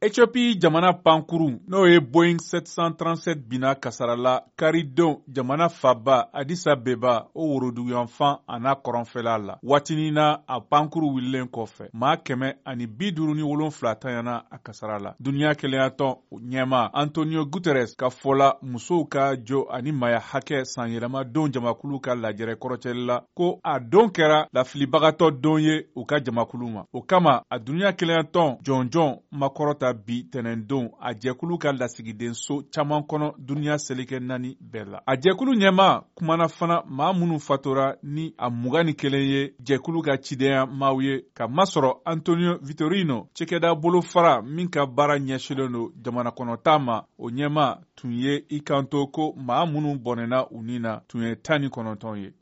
Ethiopie jamana pankuru n'o ye Boeing 737 bina kasara la karidenw jamana faba Addis Abeba o woroduyanfan a n'a kɔrɔnfɛla la waatinin na a pankuru wililen kɔfɛ maa 157 tanyana a kasara la duniya keleyatɔn ɲɛma Antonio Guterres ka fɔla musow ka jo ani maya hakɛ san yɛlɛma don jamakulu ka lajɛrɛ kɔrɔcɛli la ko a don kɛra lafilibagatɔ don ye u ka jamakulu ma o kama a duniya keleyatɔn jɔnjɔn makɔrɔta bi tɛnɛndon a jɛkulu ka lasigidenso caman kɔnɔ duniya selikɛ 4 bɛɛ la a jɛkulu ɲɛma kumana fana maa minnu fatora ni a 21 ye jɛkulu ka cidenya maaw ye ka masɔrɔ Antonio Vitorino cɛkɛda bolo fara min ka baara ɲɛsilen don jamana kɔnɔta ma o ɲɛma tun ye i kanto ko maa minnu bɔnɛna u nin na tun ye 19 ye